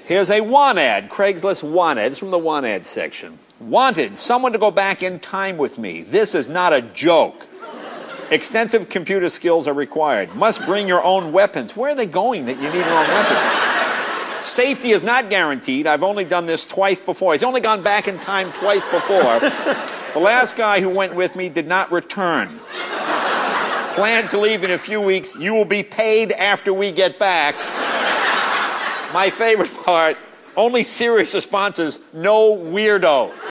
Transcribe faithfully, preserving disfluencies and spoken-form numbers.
Here's a want ad, Craigslist want ad. It's from the want ad section. Wanted, someone to go back in time with me. This is not a joke. Extensive computer skills are required. Must bring your own weapons. Where are they going that you need your own weapons? Safety is not guaranteed. I've only done this twice before. He's only gone back in time twice before. The last guy who went with me did not return. Plan to leave in a few weeks. You will be paid after we get back. My favorite part, only serious responses, no weirdos.